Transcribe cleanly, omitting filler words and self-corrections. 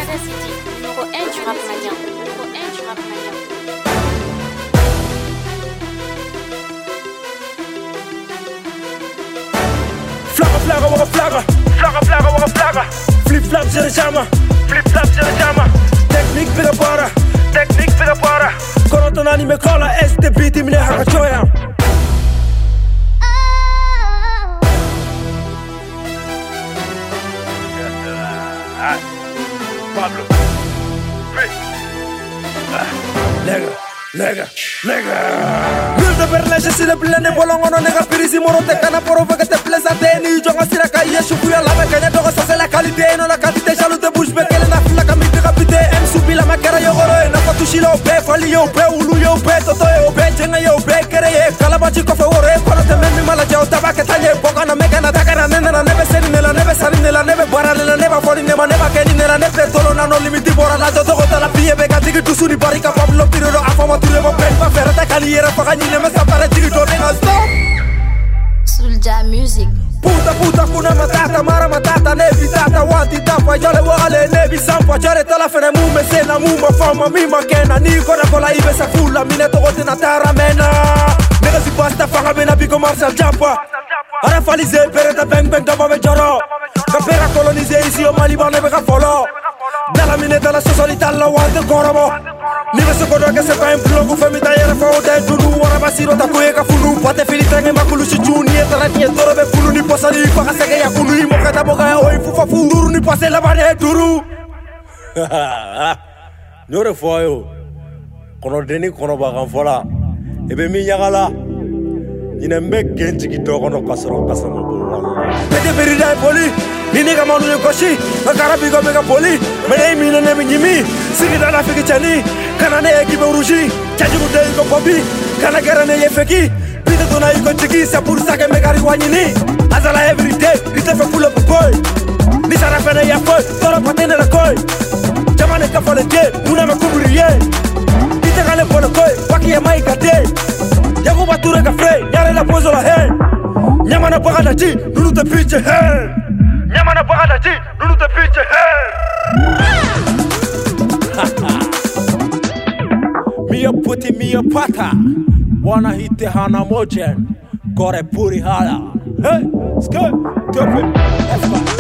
City, numéro 1 du rap malien. Numéro 1 du rap malien. Flaga. Flip flap Jerejama. Technique pira para. Konoto nani me kola este beat mine hakachoya. Pablo. Nega. Milde berleje si le plene bolongono nega pirisi morote kana poro vega te plesate ni jonga sira ka yeshu kuya la mekanya dogo sa la qualité no la quantité jaloux de bouche bekele na fila ka mite kapite em subi la makara yo goro na ko tushilo be fali yo be ulu yo be toto yo be jenga yo be kere ye kala bachi ko fe wore kono te memi mala jaw tabake tanye boga na mega na daga na nena na nebe seni nela nebe sari nela nebe bara nela neba fori neba neba keni nela nebe tolo na no limiti bora la dogo tala piye be ka tigi tusuni barika pablo piro afama tule mo pe Ferrata caliera pagani le mesa para tigito nega stop Soulja Music. Puta kuna matata mara matata nevi tata wanti tapa jale wale nevi sampa jare tala fene mume sena muma fama mima kena ni kona kola ibe sa fula mine togote na tara mena nega si pasta fanga bena bigo Marshall Jampa ara falize pereta bang dama be joro kapera colonize ici au Mali bane be ka folo dalla mine dalla socialità la wante koromo ni me sekodo ke se pa implogo famita yera fa o dai tunu wara basiro ta ko e ka funu pate filita nge makulu si juni e tara tie toro be funu ni posali fa ka sege ya kunu mo kata boga o fu fa furu ni pase la bane duru nyore foyo kono deni kono ba kan fola e be mi nyagala ina mbe genji ki to kono kasro kasama bolla pete berida poli ni nigga manu yo koshi akara bigo mega poli mene mi ne mi nyimi sigi dala fiki chani kana ne ekipe uruji chaji ko dei ko bobi kana garane ye feki bide dona iko chiki sa pour ça que mega riwanyini azala every day ite fe pull up boy ni sara fene ya boy toro patene la koy jamane ka fole de muna me kubriye ite kale pole koy waki ya mai kate yago bature ka frey yare la pozo la hey nyama na baga da ji nunu te piche hey Nyamana bagada ji, nunu te piche, hey! Mia puti mia pata, wana hite hana mojen, gore puri hala. Hey, skr, tupe, espa.